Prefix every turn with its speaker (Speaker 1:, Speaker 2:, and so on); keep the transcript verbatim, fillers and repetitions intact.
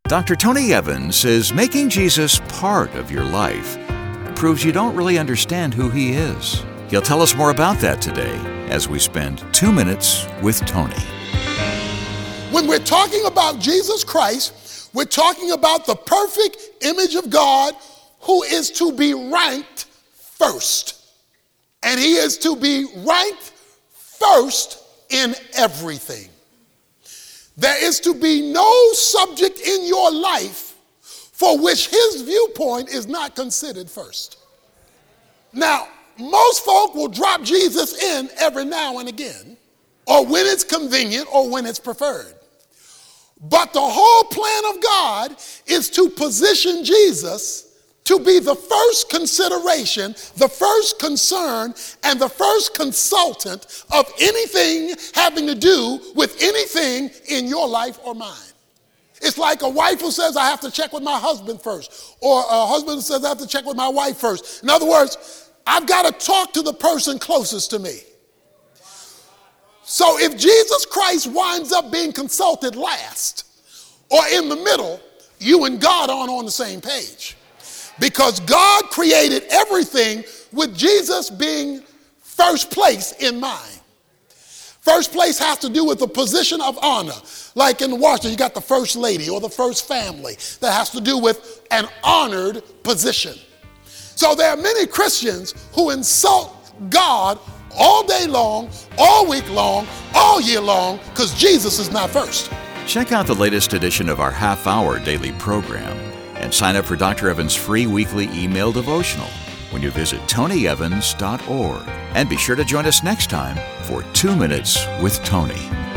Speaker 1: Doctor Tony Evans says making Jesus part of your life proves you don't really understand who He is. He'll tell us more about that today as we spend two minutes with Tony.
Speaker 2: When we're talking about Jesus Christ, we're talking about the perfect image of God who is to be ranked first. And He is to be ranked first in everything. There is to be no subject in your life for which His viewpoint is not considered first. Now, most folk will drop Jesus in every now and again, or when it's convenient or when it's preferred. But the whole plan of God is to position Jesus to be the first consideration, the first concern, and the first consultant of anything having to do with anything in your life or mine. It's like a wife who says, I have to check with my husband first, or a husband who says, I have to check with my wife first. In other words, I've got to talk to the person closest to me. So if Jesus Christ winds up being consulted last or in the middle, you and God aren't on the same page. Because God created everything with Jesus being first place in mind. First place has to do with the position of honor. Like in Washington, you got the first lady or the first family. That has to do with an honored position. So there are many Christians who insult God all day long, all week long, all year long, because Jesus is not first.
Speaker 1: Check out the latest edition of our half-hour daily program and sign up for Doctor Evans' free weekly email devotional when you visit tony evans dot org. And be sure to join us next time for Two Minutes with Tony.